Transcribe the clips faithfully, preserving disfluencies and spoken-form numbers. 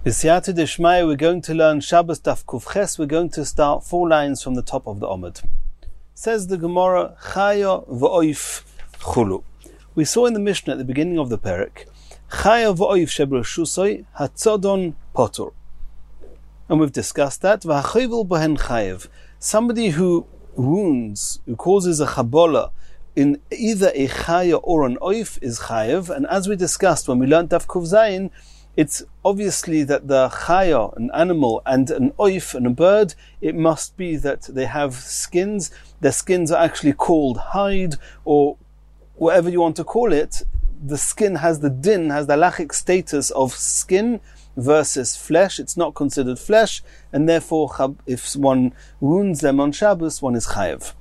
B'siyata d'shmaya, we're going to learn Shabbos Daf Kuf Ches. We're going to start four lines from the top of the Omid. Says the Gemara, Chaya v'oif chulu. We saw in the Mishnah at the beginning of the Perek, Chaya v'oif shebreshusoi hatzodon potur. And we've discussed that. V'achayvel bohen chayev. Somebody who wounds, who causes a chabola in either a chaya or an oif is chayev. And as we discussed when we learned Daf Kuf Zayin, it's obviously that the chaya, an animal, and an oif, and a bird, it must be that they have skins. Their skins are actually called hide, or whatever you want to call it. The skin has the din, has the halachic status of skin versus flesh. It's not considered flesh, and therefore if one wounds them on Shabbos, one is chayev.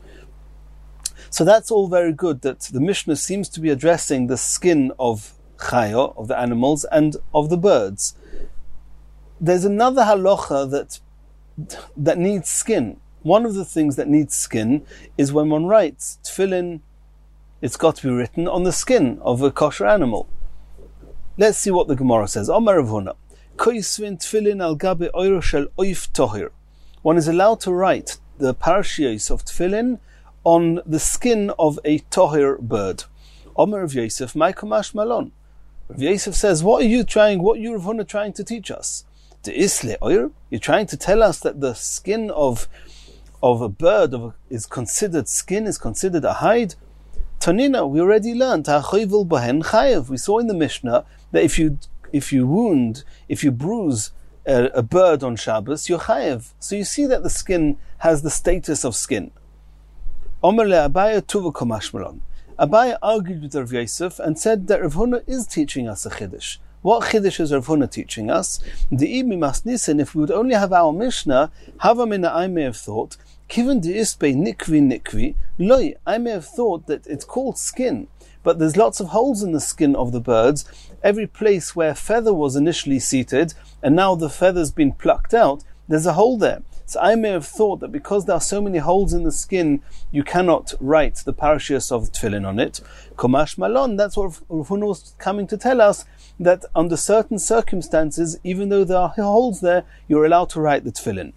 So that's all very good, that the Mishnah seems to be addressing the skin of chaya, of the animals, and of the birds. There's another halacha that that needs skin. One of the things that needs skin is when one writes tefillin, it's got to be written on the skin of a kosher animal. Let's see what the Gemara says. Omar Rav Huna, koisvin tefillin al gabe oiro shel oif tohir. One is allowed to write the parashios of tefillin on the skin of a tohir bird. Omar Rav Yosef, my kamash malon. Rav Yosef says, what are you trying, what are you, Rav Huna, trying to teach us? De isle oir? You're trying to tell us that the skin of of a bird of a, is considered skin, is considered a hide? Tanina, we already learned, ha'chayvel bohen chayev. We saw in the Mishnah that if you if you wound, if you bruise a, a bird on Shabbos, you're chayev. So you see that the skin has the status of skin. Omer le'abaya tuva komash malon. Abaye argued with Rav Yosef and said that Rav Huna is teaching us a chiddush. What chiddush is Rav Huna teaching us? The Mimas Nissen, if we would only have our Mishnah, Havamina, I may have thought, Kiven de ispe nikvi nikvi, loy, I may have thought that it's called skin, but there's lots of holes in the skin of the birds. Every place where feather was initially seated, and now the feather's been plucked out, there's a hole there. So I may have thought that because there are so many holes in the skin, you cannot write the parashios of tefillin on it. Komash malon, that's what Rav Huna was coming to tell us, that under certain circumstances, even though there are holes there, you're allowed to write the tefillin.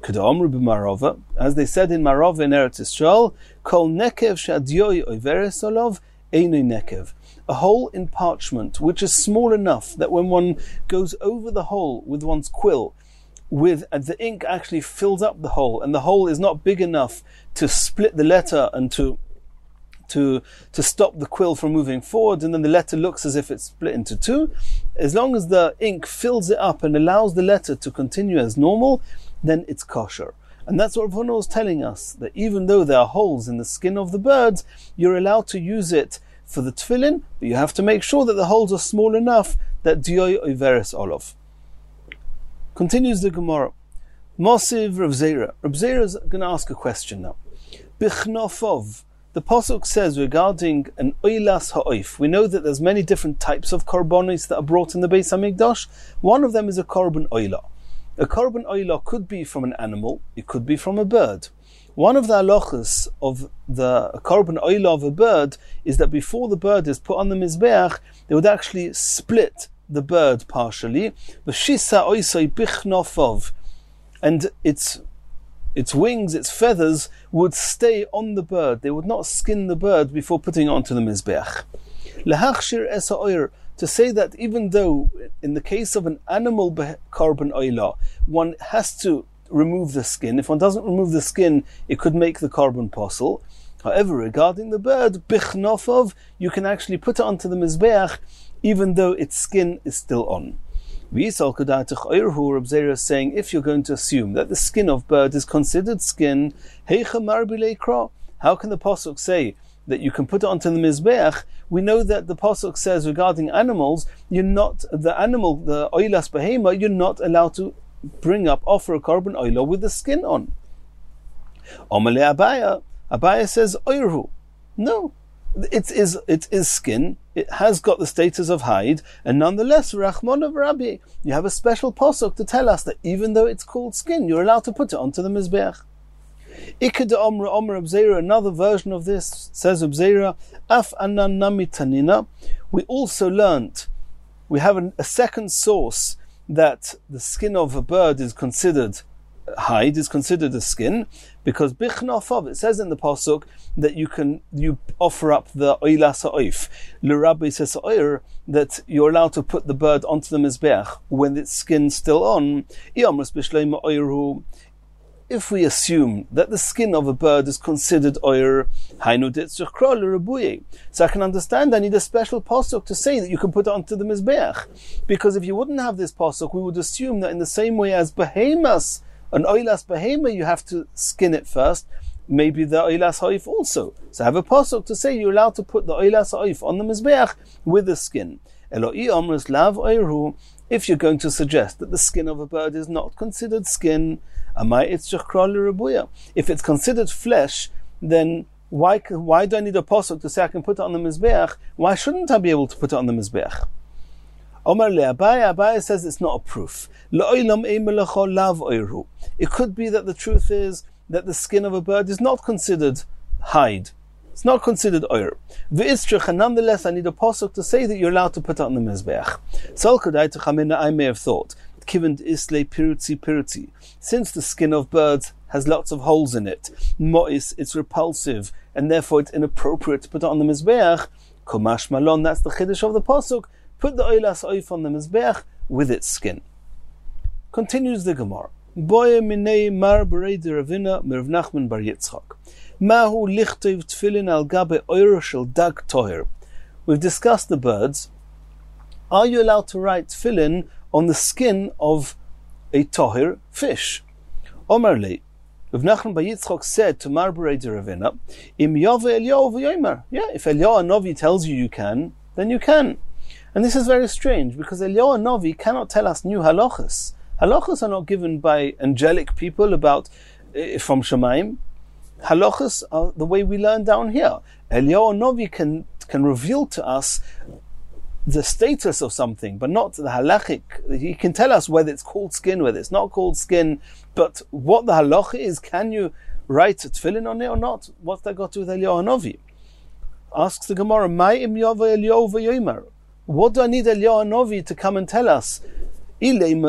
As they said in Marova in Eretz Yisrael, Kol nekev shadyoy oiveres olov einoi nekev. A hole in parchment which is small enough that when one goes over the hole with one's quill, with uh, the ink actually fills up the hole, and the hole is not big enough to split the letter and to to to stop the quill from moving forward, and then the letter looks as if it's split into two. As long as the ink fills it up and allows the letter to continue as normal, then it's kosher. And that's what Rav Huna was telling us, that even though there are holes in the skin of the birds, you're allowed to use it for the tefillin, but you have to make sure that the holes are small enough that dioy oiveres olov. Continues the Gemara. Mosiv Rav Zera. Rav Zera is going to ask a question now. Bichnofov. The Pasuk says regarding an oilas ha'oif. We know that there's many different types of korbanos that are brought in the Beis Hamikdash. One of them is a korban oila. A korban oila could be from an animal, it could be from a bird. One of the halachas of the korban oila of a bird is that before the bird is put on the mizbeach, they would actually split the bird partially, and its its wings, its feathers would stay on the bird. They would not skin the bird before putting it onto the mizbeach. To say that even though in the case of an animal korban oila, one has to remove the skin. If one doesn't remove the skin, it could make the korban posel. However, regarding the bird, bichnofov, you can actually put it onto the mizbeach even though its skin is still on. Reb Zera is saying, if you're going to assume that the skin of bird is considered skin, how can the Pasuk say that you can put it onto the mizbeach? We know that the Pasuk says regarding animals, you're not, the animal, the oilas behema, you're not allowed to bring up, offer a korban oila with the skin on. Omale Abaya, Abaya says, oirhu. No. It is it is skin. It has got the status of hide, and nonetheless, Rachmon of Rabbi, you have a special posuk to tell us that even though it's called skin, you're allowed to put it onto the mizbeach. Ikeda Omra Omra Reb Zera, another version of this says Reb Zera, Af Anan Nami Tanina. We also learnt, we have an, a second source that the skin of a bird is considered hide, is considered a skin, because bichnofov, it says in the pasuk that you can you offer up the oilas ha'oif. L'Rabbi says oir that you're allowed to put the bird onto the mizbeach when its skin's still on. If we assume that the skin of a bird is considered oir, so I can understand I need a special pasuk to say that you can put it onto the mizbeach, because if you wouldn't have this pasuk, we would assume that in the same way as behemas, an oilas behema, you have to skin it first. Maybe the oilas ha'if also. So have a pasuk to say you're allowed to put the oilas ha'if on the mizbeach with the skin. Eloi amrus lav oiru. If you're going to suggest that the skin of a bird is not considered skin, if it's considered flesh, then why why do I need a pasuk to say I can put it on the mizbeach? Why shouldn't I be able to put it on the mizbeach? Omar le Abaye, Abaye says it's not a proof. It could be that the truth is that the skin of a bird is not considered hide. It's not considered oir. And nonetheless, I need a pasuk to say that you're allowed to put it on the mizbeach. I may have thought, since the skin of birds has lots of holes in it, mo'is, it's repulsive, and therefore it's inappropriate to put it on the mizbeach. Kumash malon, that's the chiddush of the pasuk. Put the oilas oif on the mizbeach with its skin. Continues the Gemara. Boye minei mar berei de Ravina mir Rav Nachman bar Yitzchak. Mahu lichtov tefillin al gabe oir shel dag toher. We've discussed the birds. Are you allowed to write tefillin on the skin of a toher fish? Omar le. Rav Nachman bar Yitzchak said to mar berei de Ravina, Im yave Eliyahu v'yomer. Yeah, if Eliyahu Novi tells you you can, then you can. And this is very strange, because Eliyahu Novi cannot tell us new halachas. Halachas are not given by angelic people about uh, from Shemaim. Halachas are the way we learn down here. Eliyahu Novi can can reveal to us the status of something, but not the halachic. He can tell us whether it's called skin, whether it's not called skin, but what the halacha is. Can you write a tefillin on it or not? What's that got to do with Eliyahu Novi? Asks the Gemara, Ma'im yava Eliyahu v'yomer. What do I need Eliyahu Novi to come and tell us? Do we need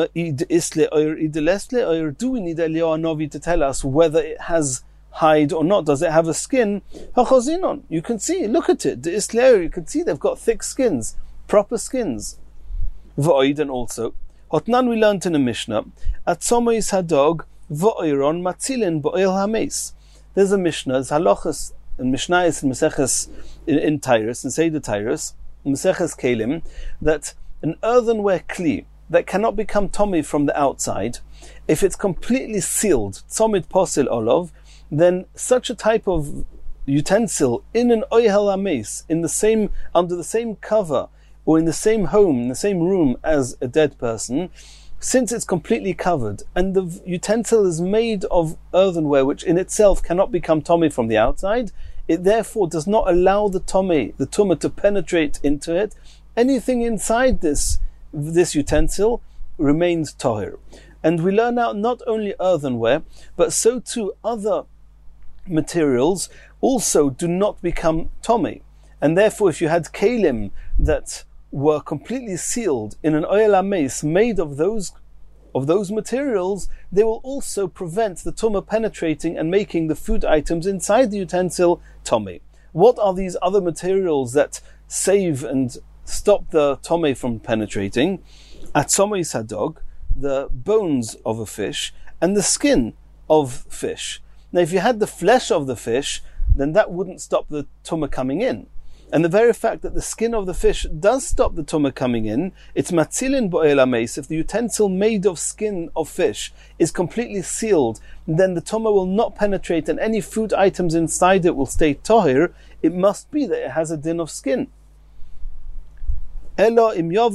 Eliyahu Novi to tell us whether it has hide or not? Does it have a skin? You can see, look at it. You can see they've got thick skins, proper skins. And also, Hotnan we learned in the Mishnah, Atzomois hadog v'oiron matzilin b'oil hameis. There's a Mishnah, there's halachas, and Mishnah is in Maseches in, in Tyrus, in Seder Tyrus, Maseches Kelim, that an earthenware kli that cannot become tommy from the outside, if it's completely sealed, tzomid posil olov, then such a type of utensil in an oihel ames, in the same, under the same cover, or in the same home, in the same room as a dead person, since it's completely covered, and the utensil is made of earthenware, which in itself cannot become tommy from the outside, it therefore does not allow the tommy, the tumah, to penetrate into it. Anything inside this this utensil remains tahir. And we learn out not only earthenware, but so too other materials also do not become tommy. And therefore, if you had kalim that were completely sealed in an oil ames made of those of those materials, they will also prevent the tumah penetrating and making the food items inside the utensil tommy. What are these other materials that save and stop the tommy from penetrating? Atzomois hadog, the bones of a fish, and the skin of fish. Now, if you had the flesh of the fish, then that wouldn't stop the tumah coming in. And the very fact that the skin of the fish does stop the tumah coming in, it's matzilin bo'el ames. If the utensil made of skin of fish is completely sealed, then the tumah will not penetrate and any food items inside it will stay tahir. It must be that it has a din of skin. No,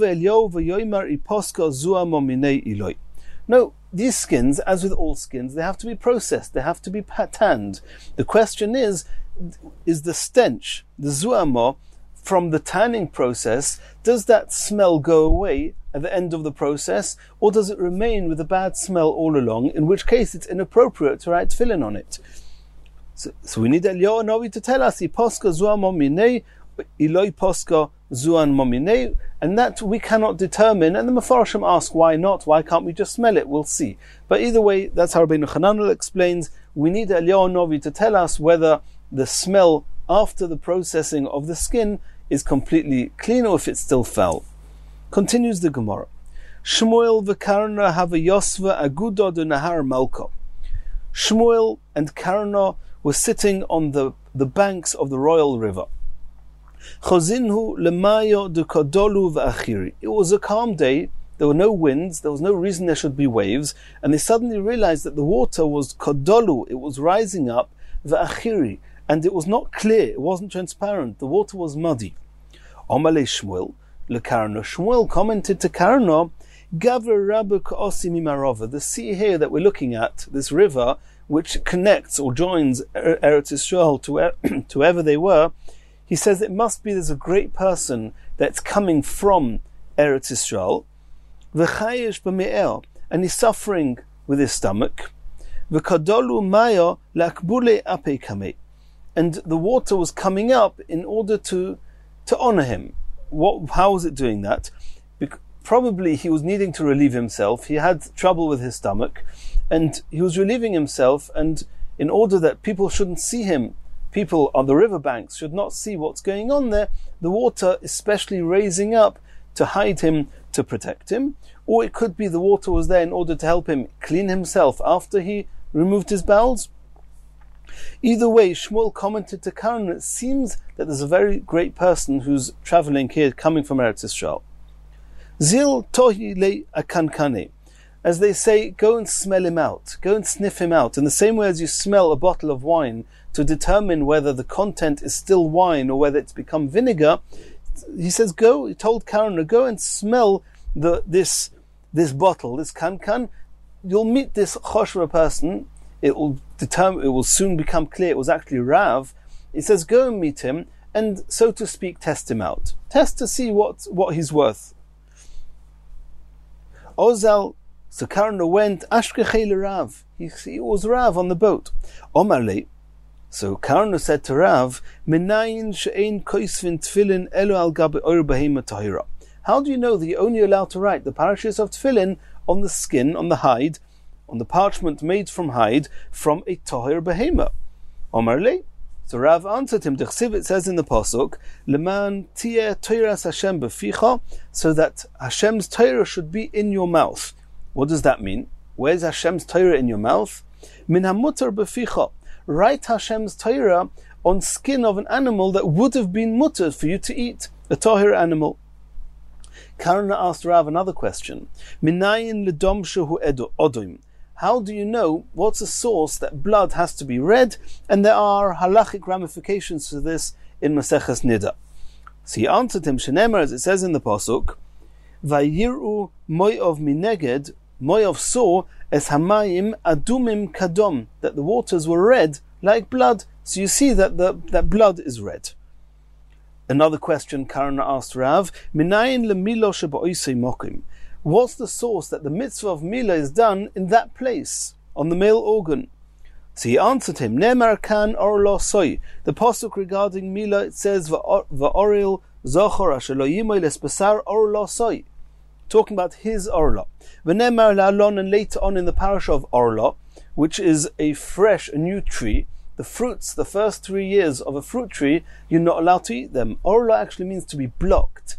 these skins, as with all skins, they have to be processed, they have to be tanned. The question is, is the stench, the zuamo, from the tanning process, does that smell go away at the end of the process, or does it remain with a bad smell all along, in which case it's inappropriate to write tefillin on it? So, so we need Eliyahu Novi to tell us, Iposka zuamo minei, iloi poska zuan momine, and that we cannot determine. And the Mefarshim ask, why not? Why can't we just smell it? We'll see. But either way, that's how Rabbeinu Hananel explains. We need Eliyahu Novi to tell us whether the smell after the processing of the skin is completely clean or if it's still foul. Continues the Gemara. Shmuel v'Karna have a Yosva agudo de Nahar Malka. Shmuel and Karna were sitting on the, the banks of the royal river. Chozinhu lemayo de kodolu v'achiri. It was a calm day. There were no winds. There was no reason there should be waves. And they suddenly realized that the water was kodolu. It was rising up v'achiri. And it was not clear. It wasn't transparent. The water was muddy. Omale Shmuel leKarna. Shmuel commented to Karna, Gavra Rabba Ka'osi Mimarova. The sea here that we're looking at, this river, which connects or joins Eretz Yisrael to, to wherever they were, he says it must be there's a great person that's coming from Eretz Yisrael, v'chayish b'me'er, and he's suffering with his stomach, v'kadolu maya lakbule ape kameh, and the water was coming up in order to to honor him. What? How was it doing that? Bec- probably he was needing to relieve himself. He had trouble with his stomach, and he was relieving himself, and in order that people shouldn't see him, people on the riverbanks should not see what's going on there, the water especially raising up to hide him, to protect him, or it could be the water was there in order to help him clean himself after he removed his bowels. Either way, Shmuel commented to Karna, it seems that there's a very great person who's traveling here, coming from Eretz Yisrael. Zil tohi le akankane. As they say, go and smell him out, go and sniff him out, in the same way as you smell a bottle of wine to determine whether the content is still wine or whether it's become vinegar. He says, go, he told Karna, go and smell the this this bottle, this kankan. You'll meet this choshra person. It will determine. It will soon become clear it was actually Rav. He says, go and meet him, and so to speak, test him out. Test to see what what he's worth. Ozal, so Karna went. Ashkechei Rav. He, he was Rav on the boat. Omarle. So Karna said to Rav, Menayin she'ein koisvin tefillin elo al gabe or behema tahira. How do you know that you're only allowed to write the parashas of tefillin on the skin, on the hide, on the parchment made from hide, from a tahir behema? Omarle. So Rav answered him, Dechsiv, it says in the pasuk, Leman tieh toiras Hashem beficha, so that Hashem's Torah should be in your mouth. What does that mean? Where's Hashem's Torah in your mouth? Min hamutar beficha. Write Hashem's Torah on skin of an animal that would have been mutter for you to eat, a tahir animal. Karna asked Rav another question. Minayin ledom shehu odim. How do you know what's a source that blood has to be red? And there are halachic ramifications to this in Maseches Nida. So he answered him, Shenemar, as it says in the pasuk, Vayiru moyov mineged, moyov saw, as hamayim adumim kadom, that the waters were red like blood. So you see that the that blood is red. Another question Karna asked Rav, Minayin lemilo sheba'osei mokim. What's the source that the mitzvah of Mila is done in that place, on the male organ? So he answered him, Nemar kan orlo soy. The pasuk regarding Mila, it says, Va'oril zochor asher lo yimoy lesbasar orlo soy. Talking about his orla. V'nemar la'alon, and later on in the parasha of Orla, which is a fresh, a new tree, the fruits, the first three years of a fruit tree, you're not allowed to eat them. Orla actually means to be blocked.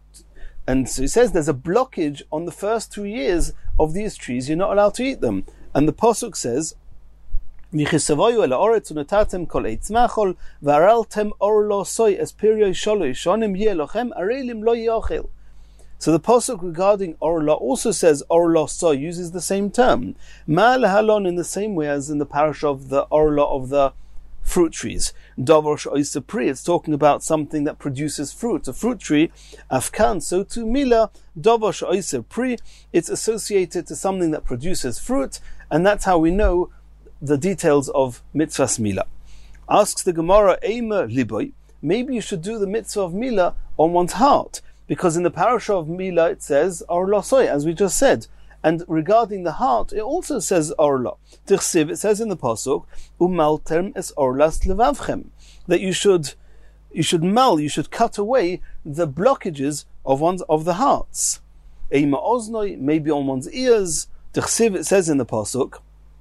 And so he says there's a blockage on the first three years of these trees, you're not allowed to eat them. And the pasuk says, V'chisavoyu el ha'oretz u'natatem kol eitz machol v'araltem orlo soy es piryo sholosh shonim yeh lochem arelim lo yochel. So the pasuk regarding orla also says orla soy, uses the same term. Ma'al halon, in the same way as in the parasha of the orla of the fruit trees. Davar she'oisa pri, it's talking about something that produces fruit, a fruit tree. Afkan, so to Mila, davar she'oisa pri, it's associated to something that produces fruit, and that's how we know the details of mitzvahs Mila. Asks the Gemara, Eima liboy, maybe you should do the mitzvah of Mila on one's heart, because in the parasha of Mila it says orla soy, as we just said. And regarding the heart, it also says orla. Tichsiv, it says in the pasuk, umaltem es orlas levavchem, that you should, you should mal, you should cut away the blockages of one's of the hearts. Eima oznoi, maybe on one's ears. D'chsiv, it says in the pasuk,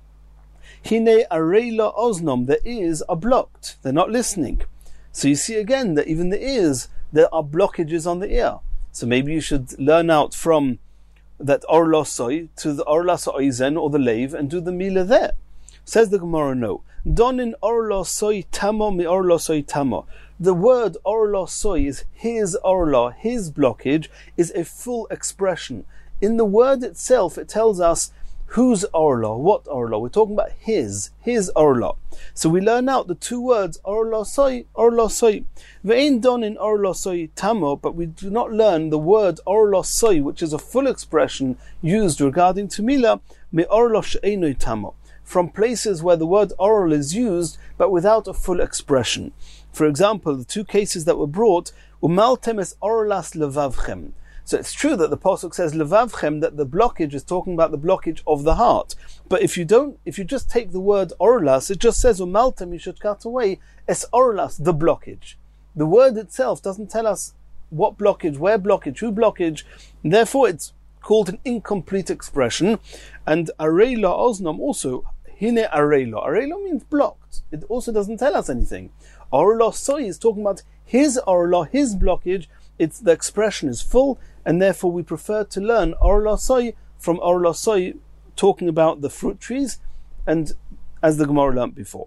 Hine areila oznom, the ears are blocked, they're not listening. So you see again that even the ears, there are blockages on the ear. So maybe you should learn out from that orlosoi to the orlas oizen or the lave and do the mila there. Says the Gemara, no. Donin orlosoi tamo mi orlosoi tamo. The word orlosoi is his orla, his blockage, is a full expression. In the word itself, it tells us whose orla, what orla. We're talking about his, his orla. So we learn out the two words orlosoi, orlosoi. Ve'ein donin orlosoi tamo, but we do not learn the word orlosoi, which is a full expression used regarding Tumila, me orlos she'enoi tamo, from places where the word oral is used, but without a full expression. For example, the two cases that were brought, umaltem es orlas levavchem. So it's true that the pasuk says levavchem, that the blockage is talking about the blockage of the heart. But if you don't, if you just take the word orlas, it just says umaltem, you should cut away es orlas, the blockage. The word itself doesn't tell us what blockage, where blockage, who blockage, and therefore it's called an incomplete expression. And areila oznom also, hine areila. Areila means blocked. It also doesn't tell us anything. Orla soy is talking about his orla, his blockage. It's the expression is full, and therefore we prefer to learn orla soy from orla soy, talking about the fruit trees, and as the Gemara learnt before.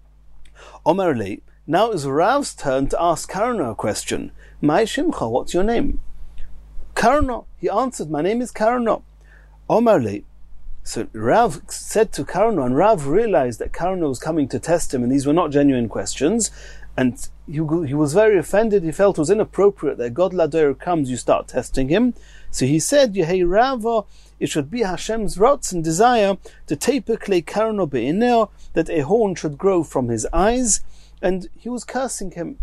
Omer le, now is Rav's turn to ask Karna a question. Mai Shimcha, what's your name? Karna, he answered, my name is Karna. Omer le. So Rav said to Karna, and Rav realized that Karna was coming to test him, and these were not genuine questions, and he, he was very offended. He felt it was inappropriate that God Ladoir comes, you start testing him. So he said, Yehei Rava, it should be Hashem's rotz and desire to taper clay Karna be'ineo, that a horn should grow from his eyes, and he was cursing him.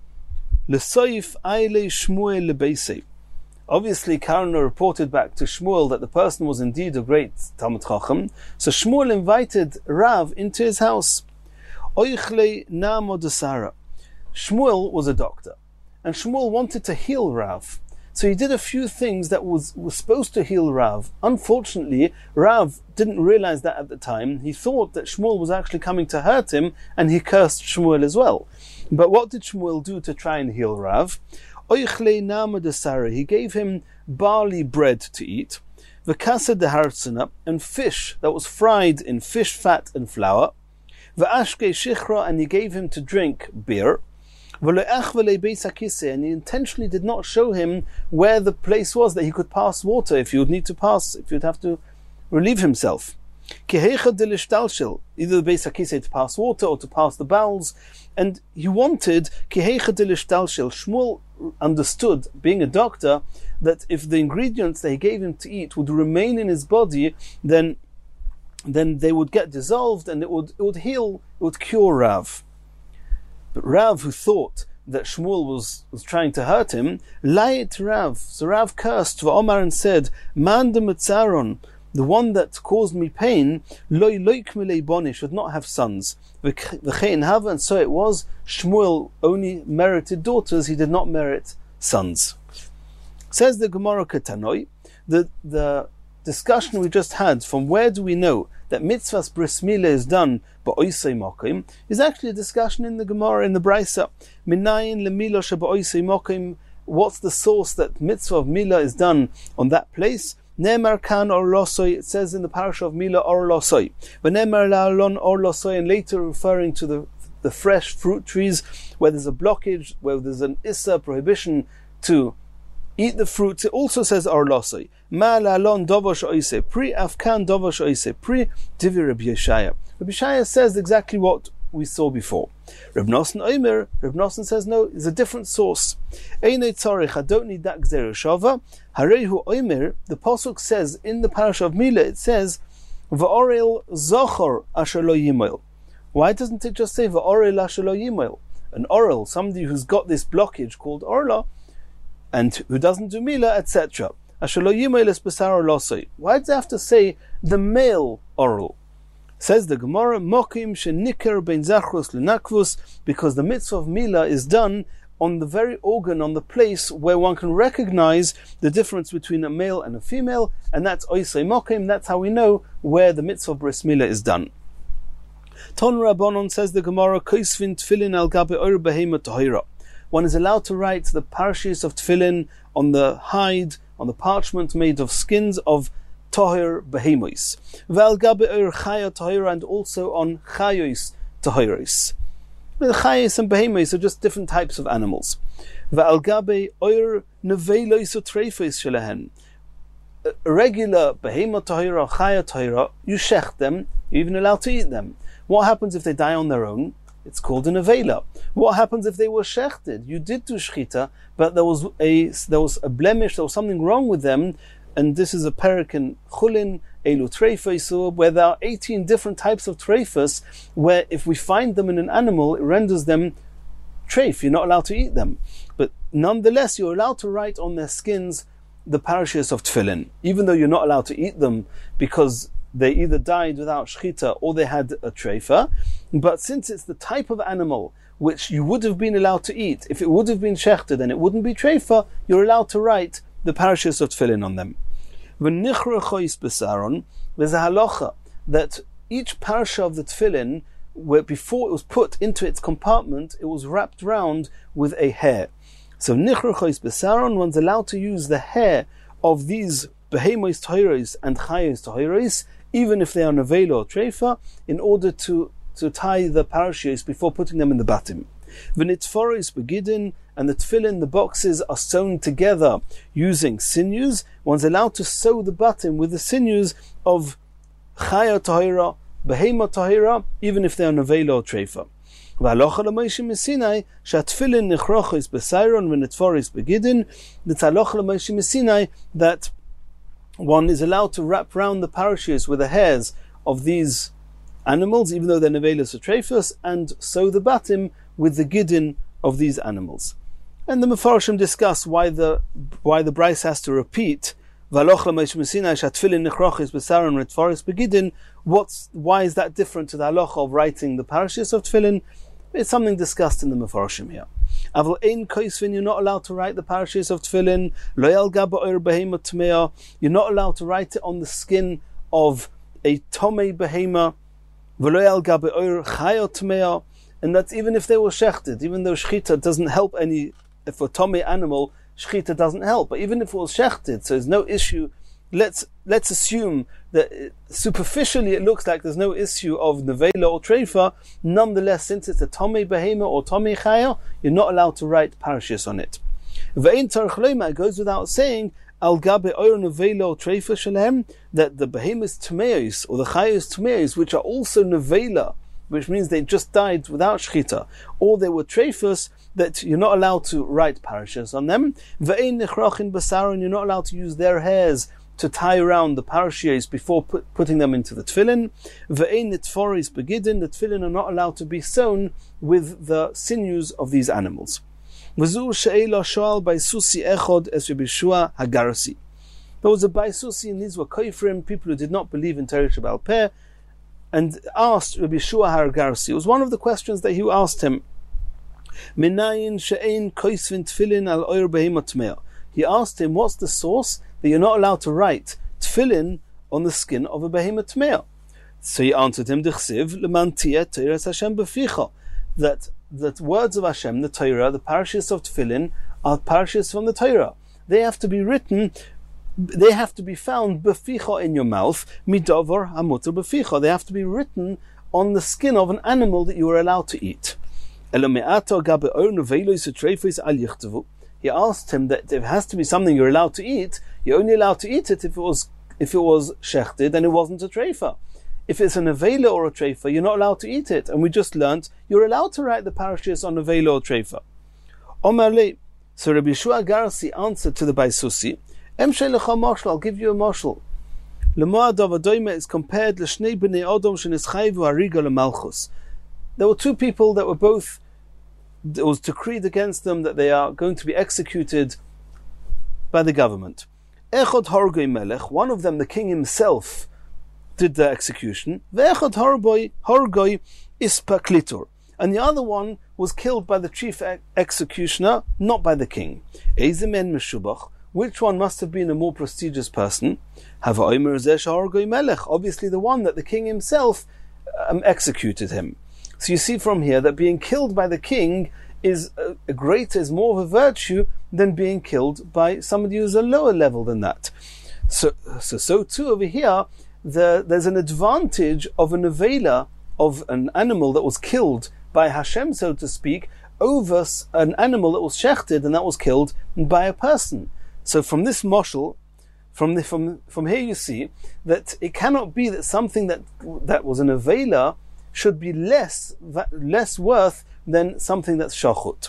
L'soif aile Shmuel lebeisei. Obviously, Karna reported back to Shmuel that the person was indeed a great Talmid Chacham. So Shmuel invited Rav into his house. Oichle namo desara. Shmuel was a doctor, and Shmuel wanted to heal Rav. So he did a few things that was, was supposed to heal Rav. Unfortunately, Rav didn't realize that at the time. He thought that Shmuel was actually coming to hurt him, and he cursed Shmuel as well. But what did Shmuel do to try and heal Rav? He gave him barley bread to eat, v'kasa de hartzana, and fish that was fried in fish fat and flour, v'ashke shichra, and he gave him to drink beer, and he intentionally did not show him where the place was that he could pass water if he would need to pass, if he would have to relieve himself. Either the Beis HaKisei to pass water or to pass the bowels, and he wanted Shmuel understood, being a doctor, that if the ingredients that he gave him to eat would remain in his body, then then they would get dissolved and it would it would heal, it would cure Rav. But Rav, who thought that Shmuel was, was trying to hurt him, lied to Rav. So Rav cursed V'omar and said, Man de mitzaron, the one that caused me pain, loy loik milei boni, should not have sons. V'chein hava, and so it was. Shmuel only merited daughters; he did not merit sons. Says the Gemara Ketanoi, the the discussion we just had, from where do we know that mitzvahs bris milah is done ba'oisei mokim, is actually a discussion in the Gemara, in the Brisa. Minayin lemilo sheba'oisei mokim, what's the source that mitzvah of milah is done on that place? Nemar kan orlosoi, it says in the parasha of Milah orlosoi. V'nemar la'alon orlosoi, and later referring to the the fresh fruit trees, where there's a blockage, where there's an issa, prohibition to eat the fruits. It also says orlosoi. Ma la'alon dovosh oise pri, afkan dovosh oise pri, divi Rabbi Yeshaya. Rabbi Yeshaya says exactly what we saw before. Reb Nosson Omer, Reb Nosson says no, it's a different source. Einei tzarich, I don't need that gzera shava. Harehu Omer, the pasuk says in the parasha of Milah, it says va'orel zochor asher lo yimoil. Why doesn't it just say va'orel asher lo yimoil? An oral, somebody who's got this blockage called orla, and who doesn't do Milah, et cetera. Asher lo yimoil es besar losoi. Why does it have to say the male oral? Says the Gemara, Mokim shenikar ben zachrus lenakvus, because the mitzvah of Milah is done on the very organ, on the place where one can recognize the difference between a male and a female, and that's Oisei Mokim. That's how we know where the mitzvah of bris milah is done. Ton Rabbanon, says the Gemara, Koisvin tefillin al gabe oir behema tahira. One is allowed to write the parashas of tefillin on the hide, on the parchment made of skins of tahir behemois. Val gabe oir chaya tahira, and also on chayos tahiris. The chayos and behemois are just different types of animals. Val gabe oir nevelois utreifos shelahen. A regular behemah tahira, chaya tahira, you shech them, you're even allowed to eat them. What happens if they die on their own? It's called a nevela. What happens if they were shechted? You did do shchita, but there was a there was a blemish, there was something wrong with them, and this is a perik in chulin, elu treifos, where there are eighteen different types of treifos, where if we find them in an animal, it renders them treif. You're not allowed to eat them. But nonetheless, you're allowed to write on their skins the parashas of tefillin, even though you're not allowed to eat them because they either died without shchita or they had a treifa. But since it's the type of animal which you would have been allowed to eat, if it would have been shechted and it wouldn't be treifa, you're allowed to write the parashas of tefillin on them. There's a halacha that each parasha of the tefillin, where before it was put into its compartment, it was wrapped round with a hair. So nichra chois besaron, one's allowed to use the hair of these behemois tahiros and chayos tahiros, even if they are nevela or treifa, in order to, to tie the parashas before putting them in the batim. V'nitforos begidin, and the tefillin, the boxes, are sewn together using sinews. One's allowed to sew the batim with the sinews of chaya tahira, behemah tahira, even if they are nevela or treifa. V'halacha l'Moshe Missinai shatfillin nichrochos besayron v'nitforos begidin. The halacha l'Moshe Missinai that one is allowed to wrap round the parashas with the hairs of these animals, even though they're nevelas or treifos, and sew the batim with the gidin of these animals. And the Mefarshim discuss why the why the Bryce has to repeat V'aloch l'Moshe Missinai shatfillin nichrochos besaron v'nitforos begidin. What's why is that different to the halacha of writing the parashas of tefillin? It's something discussed in the Mefarshim here. Aval ein koisvin, you're not allowed to write the parashas of tefillin. Lo yal gaba oir behema tmea, you're not allowed to write it on the skin of a tomei behema. V'lo yal gaba oir chayo tmea, and that's even if they were shechted, even though shchita doesn't help any, if a tomei animal, shchita doesn't help. But even if it was shechted, so there's no issue. Let's let's assume that superficially it looks like there's no issue of nevela or treifa. Nonetheless, since it's a tomei behema or tomei chaya, you're not allowed to write parashas on it. Ve'ein tzarich loyma, it goes without saying, al gabe oir nevela or treifa shalem, that the behemoths tmeos or the chayos tmeos, which are also nevela, which means they just died without shchita, or they were treifos, that you're not allowed to write parashas on them. Ve'ein nichrochin basaron, you're not allowed to use their hairs to tie around the parashas before put, putting them into the tefillin. Ve'ein nitforos begidin, the tefillin are not allowed to be sewn with the sinews of these animals. V'zu she'ela shoal baisusi echod es Rabbi Yeshua Hagarsi. There was a baisusi, and these were koifrim, people who did not believe in Torah Sheba'al Peh, and asked Rabbi Yeshua Hagarsi. It was one of the questions that he asked him. Minayin she'ein koisvin tefillin al oir behema tmea. He asked him, what's the source that you're not allowed to write tefillin on the skin of a behemah tmeah? So he answered him, D'chsiv leman tiyeh Torah Hashem b'ficha, that that words of Hashem, the Torah, the parashas of tefillin, are parashas from the Torah. They have to be written, they have to be found b'ficha, in your mouth, midavar hamutar b'ficha. They have to be written on the skin of an animal that you are allowed to eat. He asked him that if it has to be something you're allowed to eat, you're only allowed to eat it if it was if it was shechted and it wasn't a treifa. If it's an nevela or a treifa, you're not allowed to eat it. And we just learnt you're allowed to write the parashas on nevela or treifa. Omar le, so Rabbi Yeshua Hagarsi answered to the Baisusi, Emshei lecha mashal, I'll give you a mashal. Lemoad avadoyme is compared l'shnei b'nei odom shenischayvu hariga lemalchus. There were two people that were both, it was decreed against them that they are going to be executed by the government. Echad hargoi melech, one of them, the king himself, did the execution. Ve'echad hargoi hargoi ispaklitur, and the other one was killed by the chief ex- executioner, not by the king. Eizemen meshubach. Which one must have been a more prestigious person? Obviously the one that the king himself um, executed him. So you see from here that being killed by the king is a, a greater, is more of a virtue than being killed by somebody who's a lower level than that. So, so, so too over here, the, there's an advantage of an avela, of an animal that was killed by Hashem, so to speak, over an animal that was shechted and that was killed by a person. So from this moshel, from the, from from here you see that it cannot be that something that that was an avela should be less less worth than something that's shachut.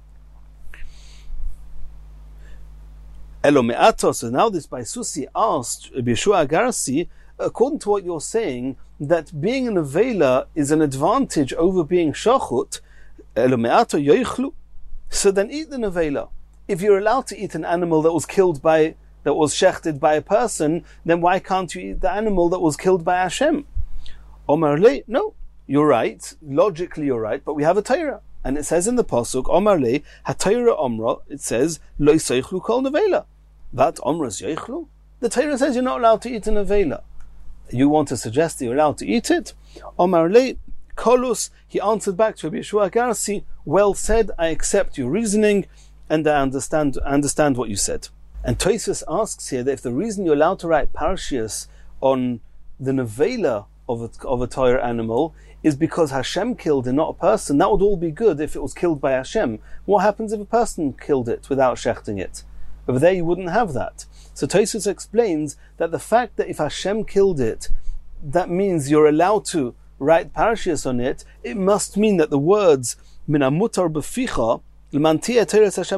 Elo me'ato. So now this by Susi asked Yeshua Agarsi, according to what you're saying, that being an avela is an advantage over being shachut. Elo me'ato yoichlu. So then eat the avela. If you're allowed to eat an animal that was killed by, that was shechted by a person, then why can't you eat the animal that was killed by Hashem? Omar le, no, you're right. Logically, you're right, but we have a Torah, and it says in the pasuk, Omar le, HaTorah Omra, it says, Lo yiseichlu kol nevela. That Omra's yeichlu? The Torah says you're not allowed to eat an avela. You want to suggest that you're allowed to eat it? Omar le, Kolus, he answered back to Rabbi Yeshua Agarsi, well said, I accept your reasoning, and I understand understand what you said. And Tosfos asks here that if the reason you're allowed to write parashias on the nevela of a, of a Torah animal is because Hashem killed and not a person, that would all be good if it was killed by Hashem. What happens if a person killed it without shechting it? Over there you wouldn't have that. So Tosfos explains that the fact that if Hashem killed it, that means you're allowed to write parashias on it. It must mean that the words min hamutar b'ficha, it must mean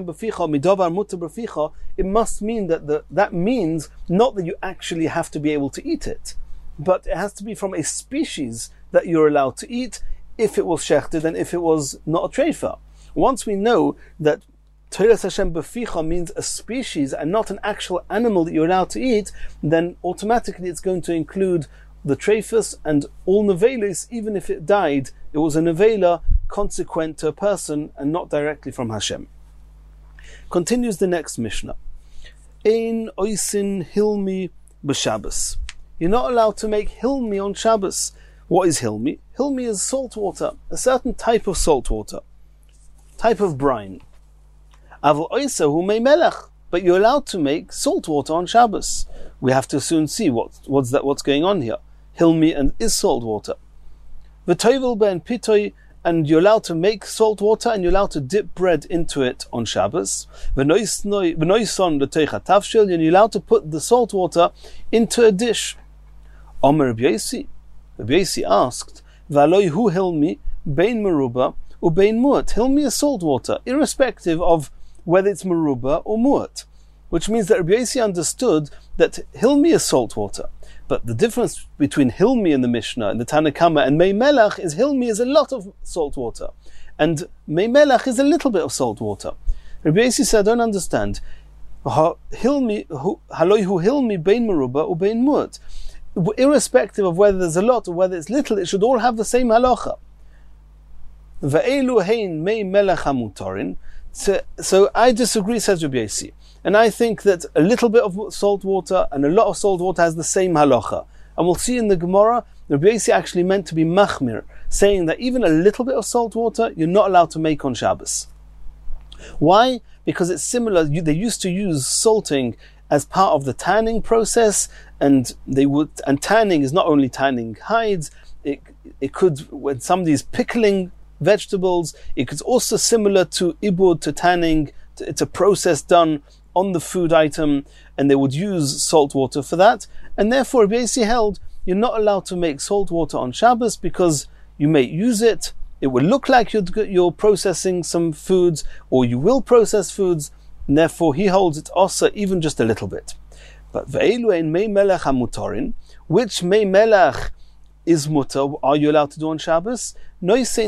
that the, that means not that you actually have to be able to eat it, but it has to be from a species that you're allowed to eat if it was shechted and if it was not a treifa. Once we know that Teres Hashem Beficha means a species and not an actual animal that you're allowed to eat, then automatically it's going to include the treifas and all nevelas, even if it died, it was a nevela consequent to a person and not directly from Hashem. Continues the next Mishnah. Ein oisin hilmi b'Shabbos. You're not allowed to make hilmi on Shabbos. What is hilmi? Hilmi is salt water, a certain type of salt water, type of brine. Aval oisa hu mei melech. But you're allowed to make salt water on Shabbos. We have to soon see what, what's that, what's going on here. Hilmi and is salt water. V'toivel ben pitoi, and you're allowed to make salt water and you're allowed to dip bread into it on Shabbos. V'noison l'teicha tavshil, and you're allowed to put the salt water into a dish. Omer Rabbi Yosi. Rabbi Yosi asked, V'aloi hu hilmi bein meruba u bein muat. Hilmi is salt water, irrespective of whether it's meruba or muat, which means that Rabbi Yosi understood that hilmi is salt water. But the difference between hilmi in the Mishnah and the Tanna Kama and mei melach is hilmi is a lot of salt water, and mei melach is a little bit of salt water. Rabbi Yosi said, I don't understand. Hilmi, haloi hu hilmi bein meruba or bein muat. Irrespective of whether there's a lot or whether it's little, it should all have the same halacha. Ve'elu hein mei melach hamutarin. So, so I disagree, says Rabbi Yosi. And I think that a little bit of salt water and a lot of salt water has the same halacha. And we'll see in the Gemara, Rabbi Yosi actually meant to be machmir, saying that even a little bit of salt water, you're not allowed to make on Shabbos. Why? Because it's similar. They used to use salting as part of the tanning process, and they would. And tanning is not only tanning hides. It it could, when somebody's pickling vegetables, it's also similar to ibud, to tanning. It's a process done on the food item, and they would use salt water for that. And therefore, Rabbi Yosi held you're not allowed to make salt water on Shabbos because you may use it. It will look like you're, you're processing some foods, or you will process foods. And therefore, he holds it also even just a little bit. But ve'elu ein mei melech hamutarin, which mei melech is mutar, are you allowed to do on Shabbos? If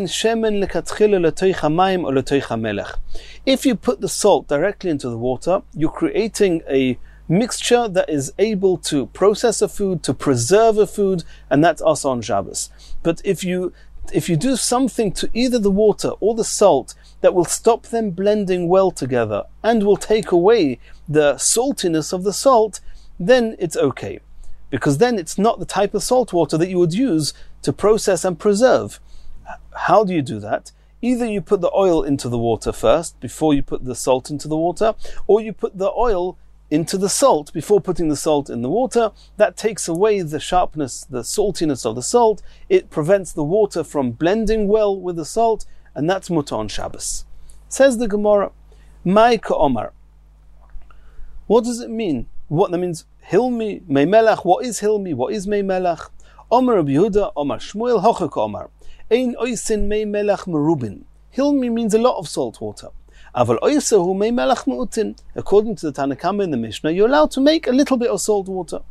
you put the salt directly into the water, you're creating a mixture that is able to process a food, to preserve a food, and that's also on Shabbos. But if you if you do something to either the water or the salt that will stop them blending well together and will take away the saltiness of the salt, then it's okay. Because then it's not the type of salt water that you would use to process and preserve. How do you do that? Either you put the oil into the water first before you put the salt into the water, or you put the oil into the salt before putting the salt in the water. That takes away the sharpness, the saltiness of the salt. It prevents the water from blending well with the salt, and that's mutar on Shabbos. Says the Gemara, Mai ka'omar. What does it mean? What that means? Hilmi, mei melach. What is hilmi? What is mei melach? Omar Rabbi Yehuda, Omar Shmuel, hocha ka'omar. Ein oisin mei melach merubin. Hilmi means a lot of salt water. Aval oisahu mei melach meutin. According to the Tanna Kama in the Mishnah, you're allowed to make a little bit of salt water.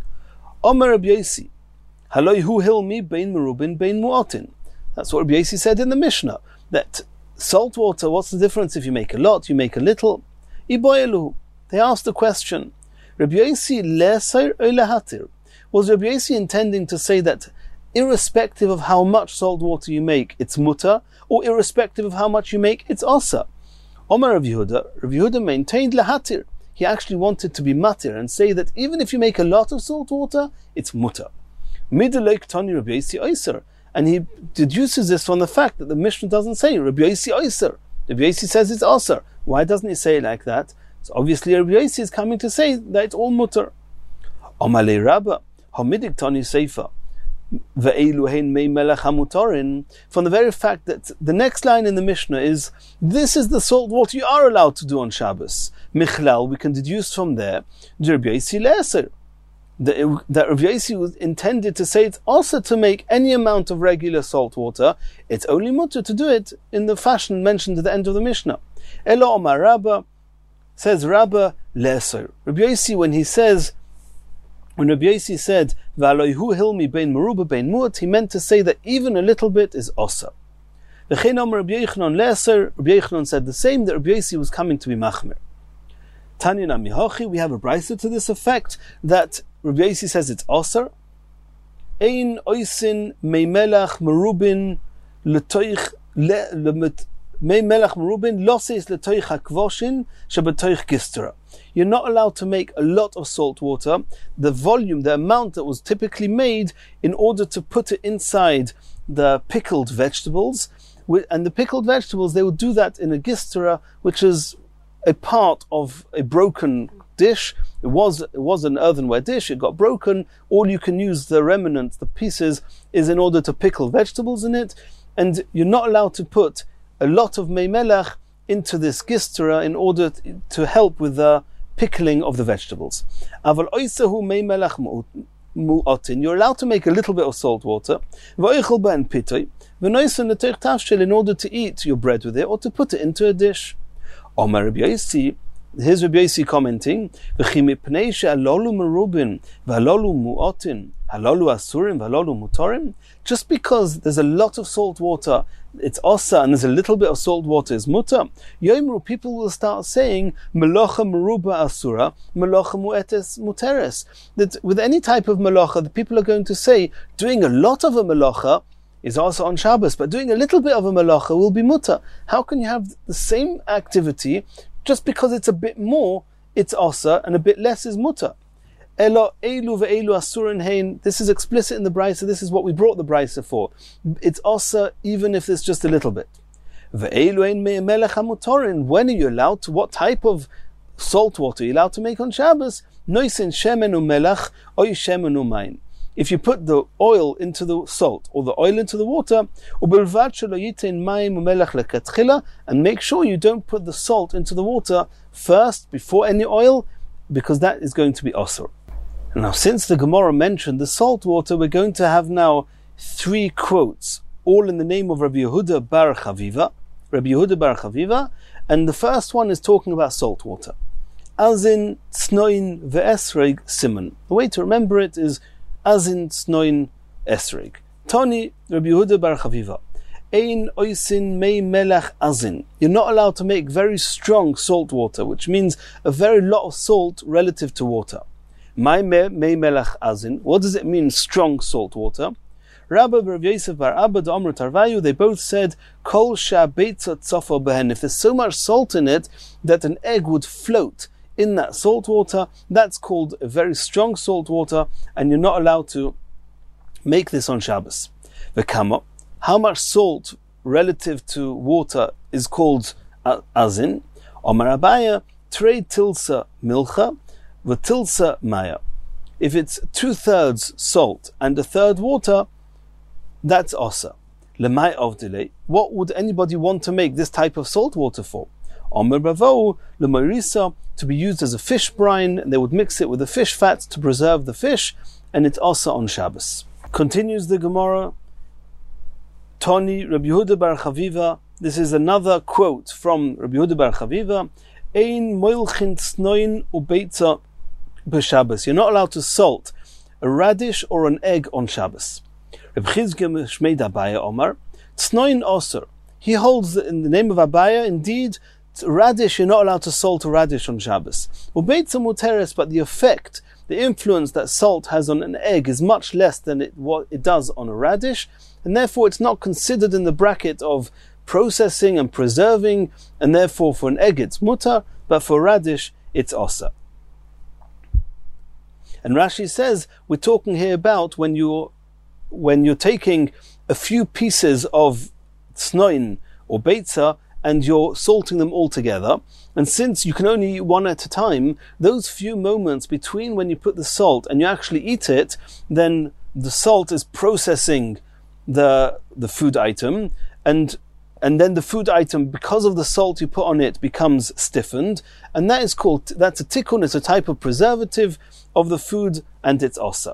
Omar Rabbi Yosi, haloi hu hilmi bein merubin bein mu'atin. That's what Rabbi Yosi said in the Mishnah, that salt water, what's the difference if you make a lot, you make a little? Iboyeluhu. They asked the question, Rabbi Yosi le'asir or le'hatir? Was Rabbi Yosi intending to say that irrespective of how much salt water you make, it's mutar, or irrespective of how much you make, it's asa? Omar Rav Yehuda, Rav Yehuda maintained le'hatir. He actually wanted to be matir and say that even if you make a lot of salt water, it's mutar. Mideleik tani Rabbi Yosi oiser. And he deduces this from the fact that the Mishnah doesn't say Rabbi Yosi oiser. Rabbi Yosi says it's aser. Why doesn't he say it like that? So obviously Rabbi Yosi is coming to say that it's all mutar. Omalei Rabba, hamidik tani seifa. Ve'eluhein mei melech hamutarin. From the very fact that the next line in the Mishnah is, this is the salt water you are allowed to do on Shabbos. Michlal, we can deduce from there, Rabbi Yosi le'aser. That Rabbi Yosi was intended to say it's also to make any amount of regular salt water. It's only mutar to do it in the fashion mentioned at the end of the Mishnah. Elo Omar Rabba, says Rabba le'aser. Rabbi Yosi, when he says, when Rabbi Yosi said, V'aloihu hilmi bein meruba bein mu'at, he meant to say that even a little bit is osa. V'chein Omar Rabbi Yochanan le'aser, Rabbi Yochanan said the same, that Rabbi Yosi was coming to be machmir. Tanya Namihochi, we have a brisa to this effect, that Rabbi Yosi says it's oser. Ein oisin mei melach merubin letoich lemet mei melach merubin loses letoich hakvoshin shebetoich gistra. You're not allowed to make a lot of salt water, the volume, the amount that was typically made, in order to put it inside the pickled vegetables. And the pickled vegetables, they would do that in a gistra, which is a part of a broken dish. It was it was an earthenware dish, it got broken. All you can use the remnants, the pieces, is in order to pickle vegetables in it. And you're not allowed to put a lot of mei melech into this gistra in order to help with the pickling of the vegetables. Aval oisahu mei melech mu'atin. You're allowed to make a little bit of salt water. V'oichel ben pitoi. V'noisen l'teich tavshel, in order to eat your bread with it or to put it into a dish. Omar Rabbi Yosi, here's Rabbi Yosi commenting, V'chi mipnei she'alolu merubin v'alolu mu'atin halolu asurim v'alolu mutarim. Just because there's a lot of salt water, it's osa, and there's a little bit of salt water is mutar. Yomru, people will start saying melacha meruba asura, melacha mu'etes muteres. That with any type of melacha, the people are going to say doing a lot of a melacha is also on Shabbos, but doing a little bit of a melacha will be mutar. How can you have the same activity just because it's a bit more, it's osa, and a bit less is mutar? Elo elu ve'elu asurin hein. This is explicit in the brisa. This is what we brought the brisa for. It's osa even if it's just a little bit. Ve'elu ein me'melech hamutarin. When are you allowed to? What type of salt water are you allowed to make on Shabbos? Noisin shemen u'melech oy shemen u'mayin. If you put the oil into the salt or the oil into the water, and make sure you don't put the salt into the water first before any oil, because that is going to be osur. Now, since the Gemara mentioned the salt water, we're going to have now three quotes, all in the name of Rabbi Yehuda bar Chaviva, Rabbi Yehuda bar Chaviva, and the first one is talking about salt water. Azin snoin ve'esreg simon. The way to remember it is Azin snoin esreg. Tani Rabbi Yehuda bar Chaviva. Ein oisin mei melech azin. You're not allowed to make very strong salt water, which means a very lot of salt relative to water. Mai mei melech azin. What does it mean, strong salt water? Rabba Rav Yosef bar Abba de Amr Tarvayu, they both said, Kol she'abeitza tzafar behen. If there's so much salt in it that an egg would float in that salt water, that's called a very strong salt water, and you're not allowed to make this on Shabbos. V'kama, how much salt relative to water is called azin? Omar Abaya, trei tilsa milcha, v'tilsa maya. If it's two-thirds salt and a third water, that's osa. Lemay of delay. What would anybody want to make this type of salt water for? Omer bavo lemoirisa, to be used as a fish brine, and they would mix it with the fish fat to preserve the fish, and it's osa on Shabbos. Continues the Gemara. Toni Rabbi Yehuda bar Chaviva. This is another quote from Rabbi Yehuda bar Chaviva. Ein moilchin tsnoin ubeitza b'Shabbos. You're not allowed to salt a radish or an egg on Shabbos. Reb Chizkiya Shmei Abaya Omar, Tznoin Osir. He holds that in the name of Abaya, indeed, radish, you're not allowed to salt a radish on Shabbos. Ubeitza muteres, but the effect, the influence that salt has on an egg is much less than it, what it does on a radish, and therefore it's not considered in the bracket of processing and preserving, and therefore for an egg it's mutar, but for radish it's osa. And Rashi says, we're talking here about when you're when you're taking a few pieces of tsnoin or beitza and you're salting them all together, and since you can only eat one at a time, those few moments between when you put the salt and you actually eat it, then the salt is processing the the food item, and and then the food item, because of the salt you put on it, becomes stiffened, and that is called, that's a tikkun, it's a type of preservative of the food, and it's osa.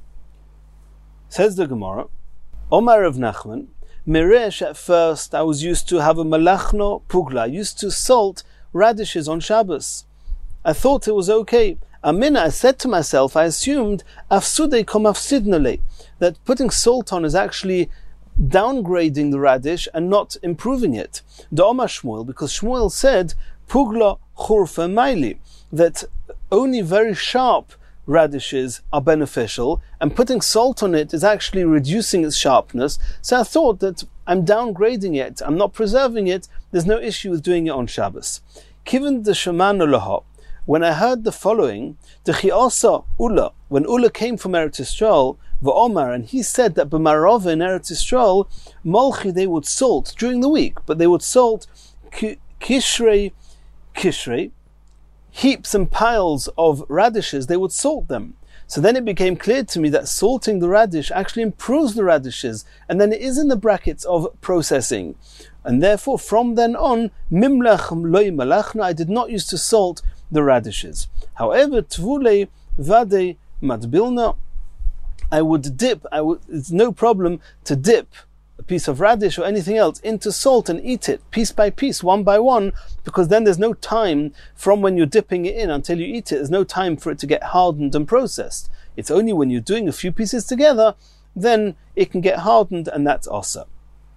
Says the Gemara, Omar of Nachman, Meresh, at first I was used to have a malachno pugla, I used to salt radishes on Shabbos. I thought it was okay. Amina, I said to myself, I assumed, afsude kom afsidnole, that putting salt on is actually downgrading the radish and not improving it. The Omar Shmuel, because Shmuel said, Pugla churfa maili, that only very sharp radishes are beneficial, and putting salt on it is actually reducing its sharpness. So I thought that I'm downgrading it, I'm not preserving it, there's no issue with doing it on Shabbos. Kiven the Shaman Olaha, when I heard the following, the Chiasa Ula, when Ula came from Eretz Yisrael, V'Omar, and he said that b'Marava in Eretz Yisrael, Molchi, they would salt during the week, but they would salt kishrei, kishrei, heaps and piles of radishes, they would salt them. So then it became clear to me that salting the radish actually improves the radishes, and then it is in the brackets of processing. And therefore, from then on, Mimlach loy malachna, I did not used to salt the radishes. However, Tvule vade matbilna, I would dip, I would, it's no problem to dip a piece of radish or anything else into salt and eat it piece by piece, one by one, because then there's no time from when you're dipping it in until you eat it. There's no time for it to get hardened and processed. It's only when you're doing a few pieces together, then it can get hardened, and that's osa.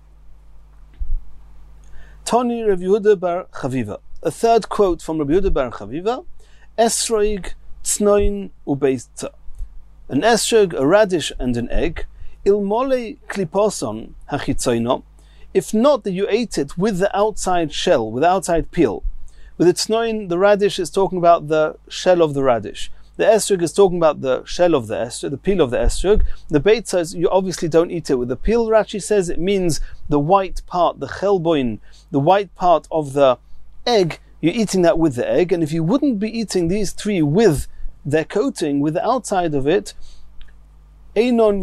Toni Rav Yehuda bar Chaviva. A third quote from Rav Yehuda bar Chaviva, Esroig tsnoin ubeitza. An esrog, a radish, and an egg, ilmole kliposon hachitzoino, if not that you ate it with the outside shell, with the outside peel. With its noin, the radish is talking about the shell of the radish. The esrog is talking about the shell of the esrog, the peel of the esrog. The beit says you obviously don't eat it with the peel. Rashi says it means the white part, the chelboin, the white part of the egg, you're eating that with the egg. And if you wouldn't be eating these three with their coating, with the outside of it, they would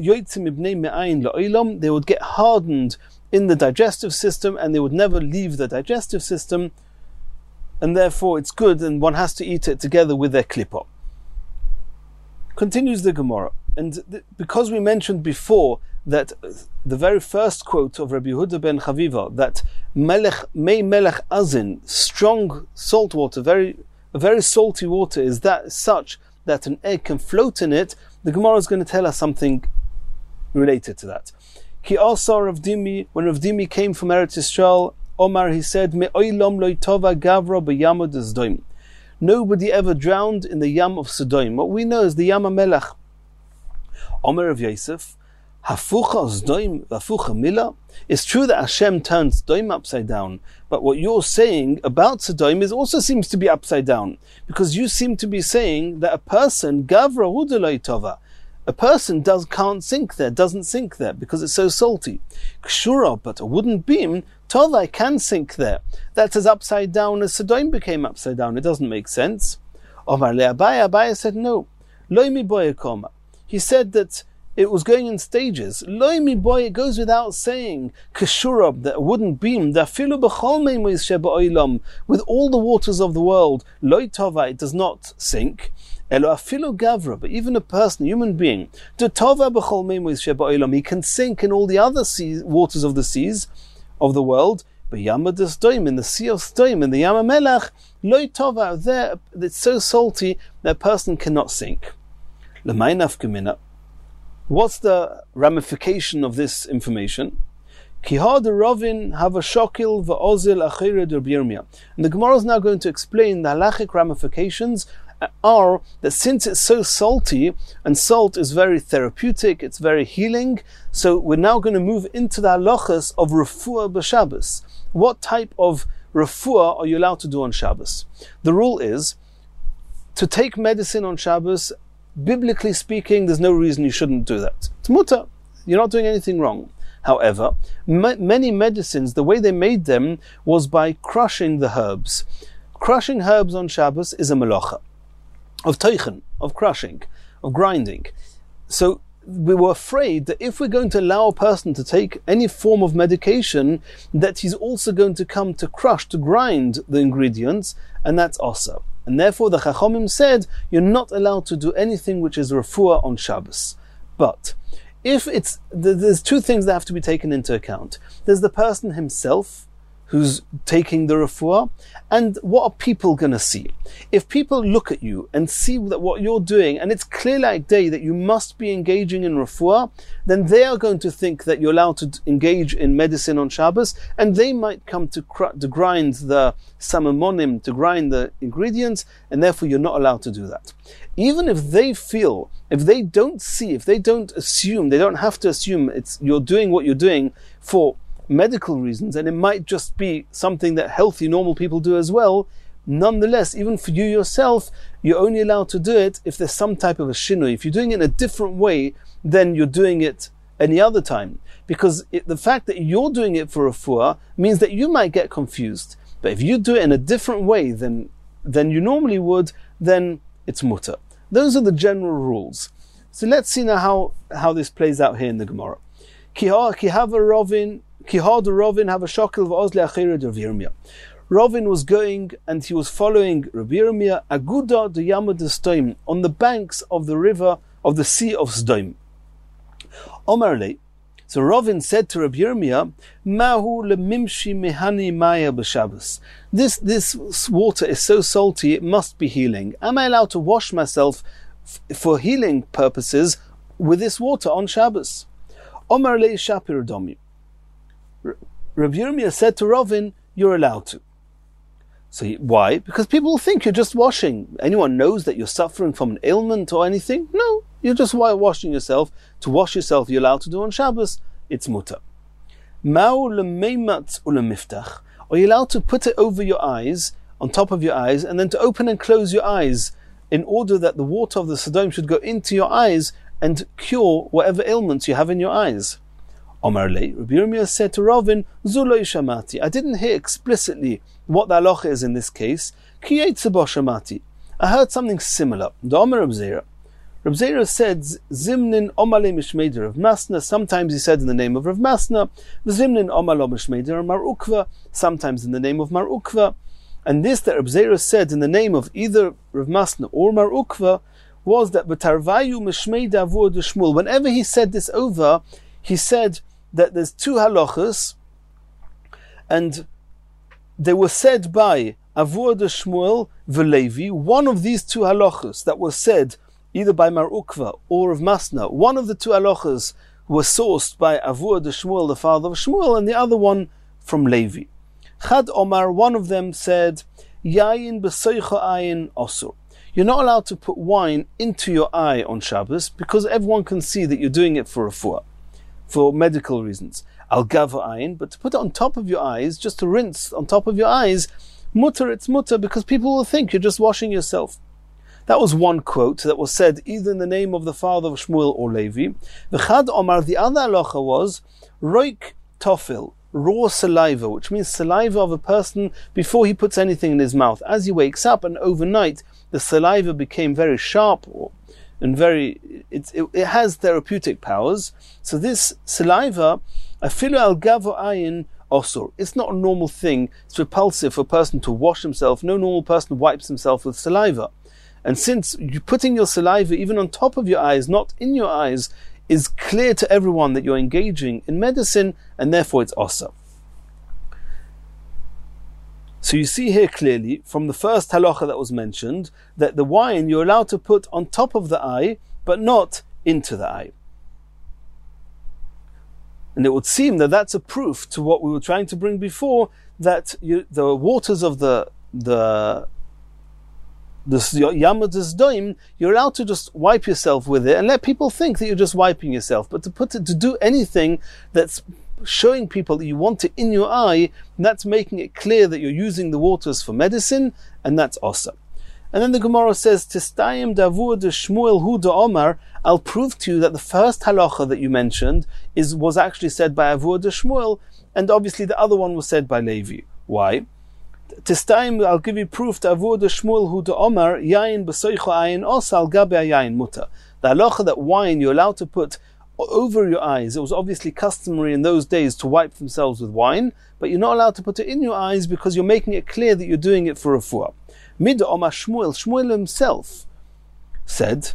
get hardened in the digestive system, and they would never leave the digestive system, and therefore it's good, and one has to eat it together with their klippah. Continues the Gemara, and th- because we mentioned before that the very first quote of Rabbi Yehuda ben Chaviva, that melech mei melech azin, strong salt water, very very salty water, is that such that an egg can float in it. The Gemara is going to tell us something related to that. Ki also Rav Dimi, when Rav Dimi came from Eretz Yisrael, Omar, he said, Me'olam lo tova gavra b'yam Sodom. Nobody ever drowned in the Yam of Sodom. What we know is the Yam HaMelech. Omar of Yosef, Hafucha Sdoim Vafucha Mila. It's true that Hashem turned Sdoim upside down, but what you're saying about Sodom is also seems to be upside down, because you seem to be saying that a person Gavra Hudalai Tova, a person does can't sink there, doesn't sink there because it's so salty. Kshura, but a wooden beam, Tova can sink there. That's as upside down as Sodom became upside down. It doesn't make sense. Omar le Abaya, Abaya said no. Loimi boyakoma. He said that it was going in stages. Loimi boy, it goes without saying. Keshurab, that wooden beam, da filu b'chol meimois sheba oilam, with all the waters of the world. Loi tova, it does not sink. Elo afilu gavra, but even a person, a human being, da tova b'chol meimois sheba oilam, he can sink in all the other seas, waters of the seas of the world. But Yama de Sdoim, in the sea of Sdoim, in the Yama Melach, Loi tova, there, it's so salty that a person cannot sink. L'may nafka. What's the ramification of this information? Kihad Rovin have a shokil va'ozil achired Rabbi. And the Gemara is now going to explain the halachic ramifications are that since it's so salty, and salt is very therapeutic, it's very healing, so we're now going to move into the halachas of refuah b'Shabbos. What type of refuah are you allowed to do on Shabbos? The rule is to take medicine on Shabbos. Biblically speaking, there's no reason you shouldn't do that. It's mutter. You're not doing anything wrong. However, m- many medicines, the way they made them was by crushing the herbs. Crushing herbs on Shabbos is a melacha of teichen, of crushing, of grinding. So we were afraid that if we're going to allow a person to take any form of medication, that he's also going to come to crush, to grind the ingredients, and that's also. And therefore the Chachamim said, you're not allowed to do anything which is refuah on Shabbos. But if it's, there's two things that have to be taken into account. There's the person himself who's taking the refuah, and what are people going to see? If people look at you and see that what you're doing, and it's clear like day that you must be engaging in refuah, then they are going to think that you're allowed to engage in medicine on Shabbos, and they might come to, cr- to grind the samamonim, to grind the ingredients, and therefore you're not allowed to do that. Even if they feel, if they don't see, if they don't assume, they don't have to assume it's you're doing what you're doing for medical reasons, and it might just be something that healthy, normal people do as well. Nonetheless, even for you yourself, you're only allowed to do it if there's some type of a shinui. If you're doing it in a different way than you're doing it any other time. Because it, the fact that you're doing it for refuah means that you might get confused. But if you do it in a different way than, than you normally would, then it's mutter. Those are the general rules. So let's see now how, how this plays out here in the Gemara. Kihava Rovin Kihad Rovin have a shokil v'ozle achired Rav Yirmiyah. Rovin was going and he was following Rav Yirmiyah aguda de Yama de Sdoim, on the banks of the river of the sea of Sdoim. Omarle, so Rovin said to Rav Yirmiyah, Mahu lemimshi mehani maya b'Shabbos. This this water is so salty, it must be healing. Am I allowed to wash myself f- for healing purposes with this water on Shabbos? Omarle Shapir Domi. Rav Yirmiyah said to Rovin, you're allowed to. So he, why? Because people will think you're just washing. Anyone knows that you're suffering from an ailment or anything? No, you're just washing yourself. To wash yourself, you're allowed to do on Shabbos. It's mutter. Ma'u lemeimat ulemiftach. Are you allowed to put it over your eyes, on top of your eyes, and then to open and close your eyes, in order that the water of the Sodom should go into your eyes and cure whatever ailments you have in your eyes? Omar Le, Rabbi Yirmiyah said to Rovin, Zuloi shamati. I didn't hear explicitly what the halacha is in this case. Ki eitzebo shamati. I heard something similar. The Omer Reb Zera. Reb Zera said, Zimnin omale mishmeder of Masna. Sometimes he said in the name of Rav Masna. Zimnin omalo mishmeder Mar Ukva. Sometimes in the name of Mar Ukva. And this that Reb Zera said in the name of either Rav Masna or Mar Ukva was that B'tarvayu mishmeda avur de Shmuel. Whenever he said this over, he said that there's two halachas, and they were said by Avur de Shmuel v'Levi. One of these two halachas that was said either by Mar Ukva or of Masna, one of the two halachas was sourced by Avur de Shmuel, the father of Shmuel, and the other one from Levi. Chad Omar, one of them said, Yayin b'soicha ayin osur. You're not allowed to put wine into your eye on Shabbos because everyone can see that you're doing it for refuah. for medical reasons. Al gava ayin, but to put it on top of your eyes, just to rinse on top of your eyes, mutter, it's mutter, because people will think you're just washing yourself. That was one quote that was said either in the name of the father of Shmuel or Levi. V'chad Omar, the other halacha was roik tofil, raw saliva, which means saliva of a person before he puts anything in his mouth. As he wakes up and overnight, the saliva became very sharp and very, it, it, it has therapeutic powers. So this saliva, afilu al gavo ayin osur, it's not a normal thing. It's repulsive for a person to wash himself. No normal person wipes himself with saliva. And since you're putting your saliva even on top of your eyes, not in your eyes, is clear to everyone that you're engaging in medicine, and therefore it's osur. So you see here clearly, from the first halacha that was mentioned, that the wine you're allowed to put on top of the eye, but not into the eye. And it would seem that that's a proof to what we were trying to bring before, that you, the waters of the the the Yamad Doim, you're allowed to just wipe yourself with it and let people think that you're just wiping yourself. But to put it, to do anything that's showing people that you want it in your eye, that's making it clear that you're using the waters for medicine, and that's osur. And then the Gemara says, Tistayim davur de Shmuel hu de Omar, I'll prove to you that the first halacha that you mentioned is was actually said by Avur de Shmuel, and obviously the other one was said by Levi. Why? Tistayim, I'll give you proof to Avur de Shmuel hu de Omar, yayin b'soicho ayin osal gabe yayin muta. The halacha that wine you're allowed to put over your eyes. It was obviously customary in those days to wipe themselves with wine, but you're not allowed to put it in your eyes because you're making it clear that you're doing it for refuah. Mid Omar Shmuel, Shmuel himself said,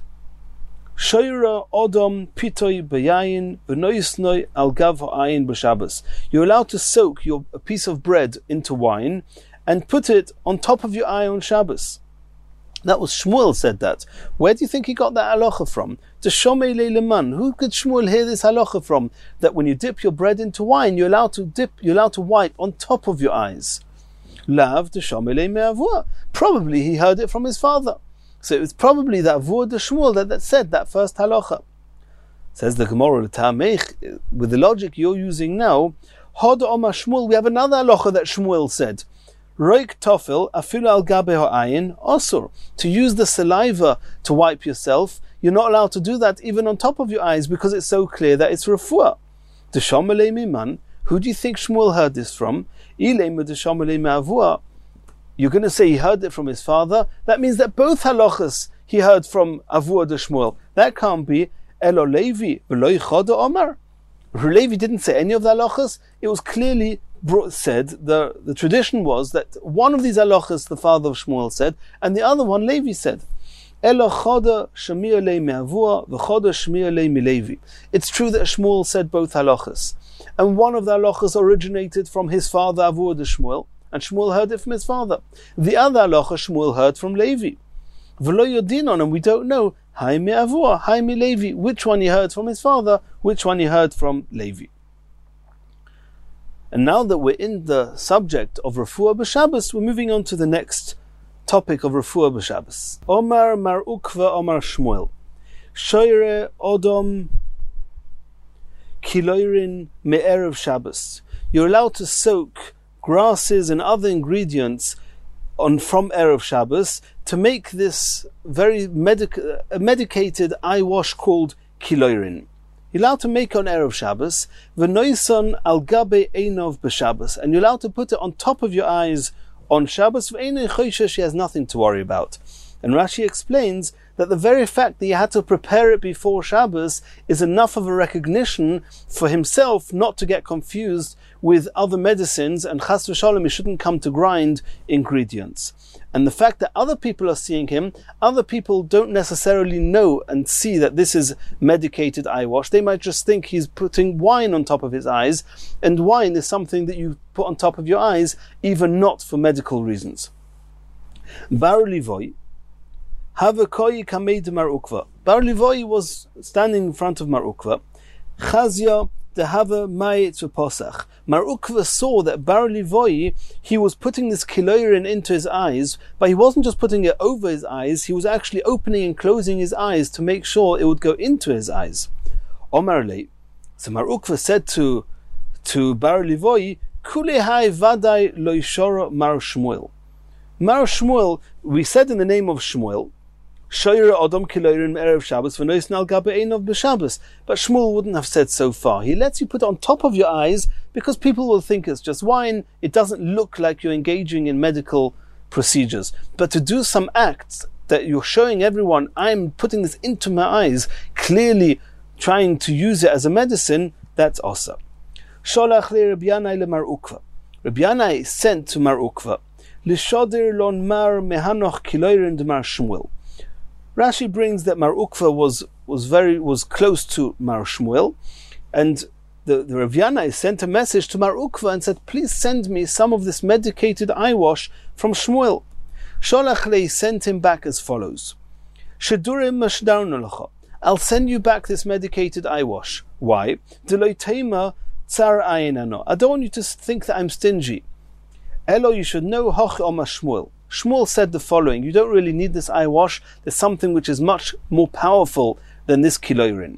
Shoira odom pitoi bayayin v'noisnoi al gav ha'ayin b'Shabbos. You're allowed to soak your a piece of bread into wine and put it on top of your eye on Shabbos. That was Shmuel said that. Where do you think he got that halacha from? To Shomei Leman. Who could Shmuel hear this halacha from? That when you dip your bread into wine, you're allowed to dip, you're allowed to wipe on top of your eyes. Lav to Shomei Me'avua. Probably he heard it from his father. So it was probably that Avur de Shmuel that, that said that first halacha. Says the Gemara, with the logic you're using now, Hod Omar Shmuel, we have another halacha that Shmuel said. Roik tofil afilu al gabe ha'ayin osur. To use the saliva to wipe yourself, you're not allowed to do that even on top of your eyes because it's so clear that it's refuah. D'shomelei miman. Who do you think Shmuel heard this from? Ilema d'shomelei me'avua. You're going to say he heard it from his father. That means that both halachas he heard from Avur de Shmuel. That can't be Elo Levi v'lo Choda Omar. Levi didn't say any of the halachas. It was clearly said, the, the tradition was that one of these halachas the father of Shmuel said, and the other one Levi said. Elo choda shemir lei me'avua v'choda shemir lei milevi. It's true that Shmuel said both halachas, and one of the halachas originated from his father Avur de Shmuel, and Shmuel heard it from his father. The other halacha Shmuel heard from Levi. V'lo yodinon, and we don't know hai me'avua, hai milevi, which one he heard from his father, which one he heard from Levi. And now that we're in the subject of Refuah b'Shabbos, we're moving on to the next topic of Refuah b'Shabbos. Omar Mar Ukva Omar Shmuel. Shoire Odom Kiloirin Me'erev Shabbos. You're allowed to soak grasses and other ingredients on from Erev Shabbos to make this very medic- uh, medicated eye wash called Kiloirin. You're allowed to make on Erev Shabbos, v'noison al gabe einov b'Shabbos, and you're allowed to put it on top of your eyes on Shabbos. V'einoi choisha, she has nothing to worry about. And Rashi explains that the very fact that you had to prepare it before Shabbos is enough of a recognition for himself not to get confused with other medicines, and chas v'shalom, he shouldn't come to grind ingredients. And the fact that other people are seeing him, other people don't necessarily know and see that this is medicated eye wash. They might just think he's putting wine on top of his eyes, and wine is something that you put on top of your eyes, even not for medical reasons. Bar Livoi, Havakoi kameid Mar Ukva. Bar Livoi was standing in front of Mar Ukva. Chazia the Hava Mayit Posach. Mar Ukva saw that Bar Livoi, he was putting this kiloirin into his eyes, but he wasn't just putting it over his eyes, he was actually opening and closing his eyes to make sure it would go into his eyes. Omar Le So Mar Ukva said to to Bar Livoi, Kule hai vadai lo yishora Mar Shmuel. Mar Shmuel, we said in the name of Shmuel, Shoyra Odom Kiloirin Erev Shabbos v'noisn al gabe einov b'Shabbos. But Shmuel wouldn't have said so far. He lets you put it on top of your eyes because people will think it's just wine. It doesn't look like you're engaging in medical procedures. But to do some acts that you're showing everyone, I'm putting this into my eyes, clearly trying to use it as a medicine, that's also. Sholach le Rabbi Yanai le Mar Ukva. Rabbi Yanai sent to Mar Ukva, L'shodir lon mar mehanoch kiloirin de Mar Shmuel. Rashi brings that Mar Ukva was was very was close to Mar Shmuel, and the, the Rav Yanai sent a message to Mar Ukva and said, please send me some of this medicated eye wash from Shmuel. Sholach lei sent him back as follows. Shedurim mashdarnu lecha. I'll send you back this medicated eye wash. Why? Deloi teima tsar ayin ano. I don't want you to think that I'm stingy. Elo, you should know hoch oma Shmuel. Shmuel said the following, you don't really need this eye wash, there's something which is much more powerful than this kiloirin.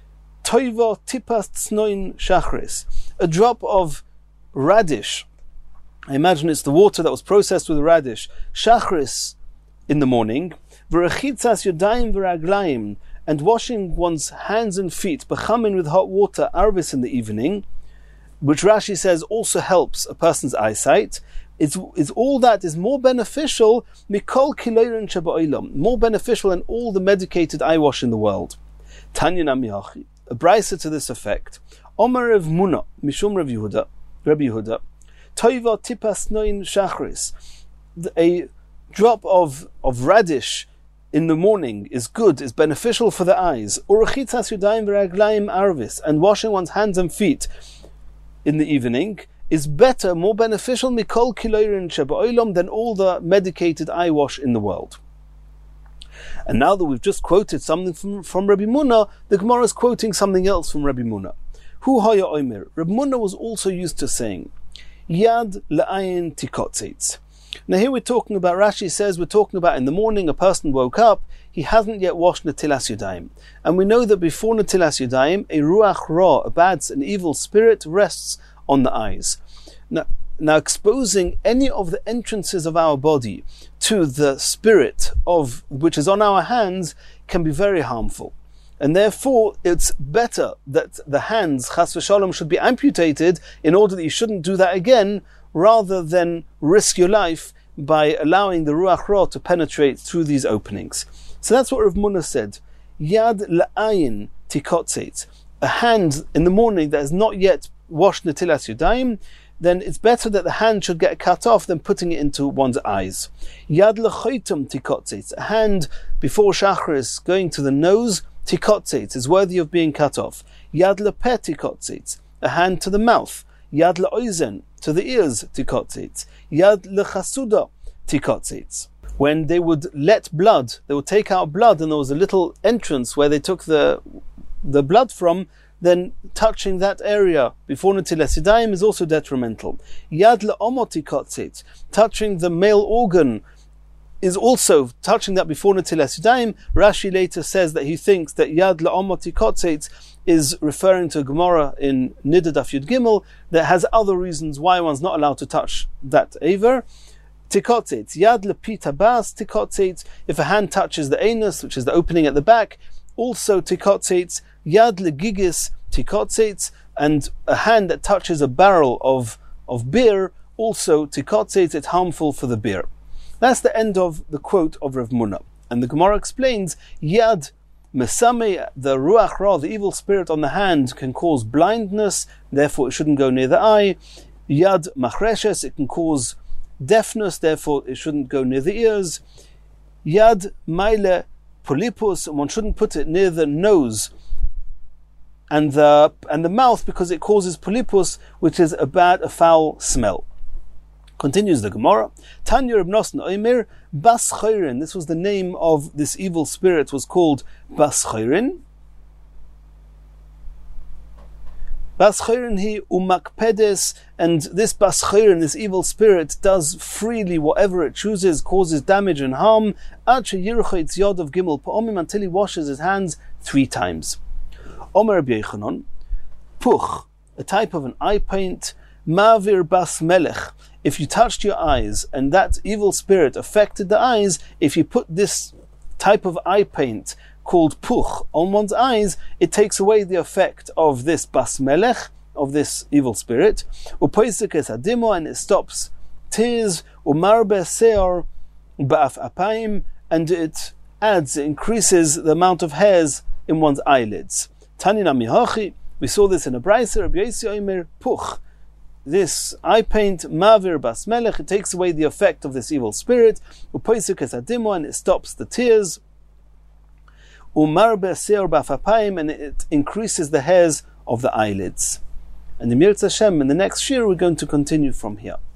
Toivo tipas tsnoin shachris. A drop of radish. I imagine it's the water that was processed with radish. Shachris in the morning. V'rechitzas yodayim v'raglayim. And washing one's hands and feet, bechamin with hot water, arvis in the evening, which Rashi says also helps a person's eyesight. It's, it's all that is more beneficial, mikol kiloirin sheba'olam, more beneficial than all the medicated eye wash in the world. Tanya namiyachi, a brisa to this effect. Omer Rav Muna, mishum Rav Yehuda, Rabbi Yehuda, toiva tipas noin shachris, a drop of, of radish in the morning is good, is beneficial for the eyes. Urechitzas yudayim v'raglayim arvis, and washing one's hands and feet in the evening is better, more beneficial mikol kiloirin sheba'olam than all the medicated eye wash in the world. And now that we've just quoted something from, from Rabbi Muna, the Gemara is quoting something else from Rabbi Muna. Hu haya omer. Rabbi Muna was also used to saying, Yad la'ayin tikotzitz. Now here we're talking about, Rashi says, we're talking about in the morning a person woke up, he hasn't yet washed Netilas Yadayim. And we know that before Netilas Yadayim, a Ruach Ra, a bad, an evil spirit, rests on the eyes. Now, now exposing any of the entrances of our body to the spirit of which is on our hands can be very harmful. And therefore, it's better that the hands, chas v'shalom, should be amputated in order that you shouldn't do that again, rather than risk your life by allowing the Ruach Ra to penetrate through these openings. So that's what Rav Muna said. Yad la'ayin tikotzet. A hand in the morning that has not yet washed Netilas Yadayim, then it's better that the hand should get cut off than putting it into one's eyes. Yad lechoitum tikotzet. A hand before Shachris going to the nose, tikotzet, is worthy of being cut off. Yad lepeh tikotzet. A hand to the mouth. Yad le'oizen, to the ears, tikotzet. Yad lechasuda, tikotzet. When they would let blood, they would take out blood, and there was a little entrance where they took the the blood from, then touching that area before Netilas Yadayim is also detrimental. Yad le'omo tikotzet, touching the male organ is also, touching that before Netilas Yadayim. Rashi later says that he thinks that Yad le'omo tikotzet is referring to a Gemara in Nida Daf Yud Gimel that has other reasons why one's not allowed to touch that aver. Tikotzet, Yad lepita bas tikotzet, if a hand touches the anus, which is the opening at the back, also tikotzet. Yad legigis tikotzet, and a hand that touches a barrel of, of beer, also tikotzet, it's harmful for the beer. That's the end of the quote of Rav Muna. And the Gemara explains, Yad mesame, the Ruach Ra, the evil spirit on the hand, can cause blindness, therefore it shouldn't go near the eye. Yad machreshes, it can cause deafness, therefore it shouldn't go near the ears. Yad maile polypus, one shouldn't put it near the nose and the and the mouth, because it causes polypus, which is a bad, a foul smell. Continues the Gemara. Tanya Reb Nosson Omer Bas Chayrin. This was the name of this evil spirit, was called Bas Chayrin. Bas Chayrin he umakpedes, and this Bas Chayrin, this evil spirit, does freely whatever it chooses, causes damage and harm. Ad sheyircha yod of gimel pa'omim, until he washes his hands three times. Omer Rabbi Yochanan, puch, a type of an eye paint, mavir bas melech. If you touched your eyes and that evil spirit affected the eyes, if you put this type of eye paint called puch on one's eyes, it takes away the effect of this bas melech, of this evil spirit, and it stops tears, and it adds, it increases the amount of hairs in one's eyelids. We saw this in a Brayser, Rabbi Yossi Omer, puch. This eye paint, mavir bas melech, it takes away the effect of this evil spirit, and it stops the tears, and it increases the hairs of the eyelids. And the Mirz Hashem, in the next shir, we're going to continue from here.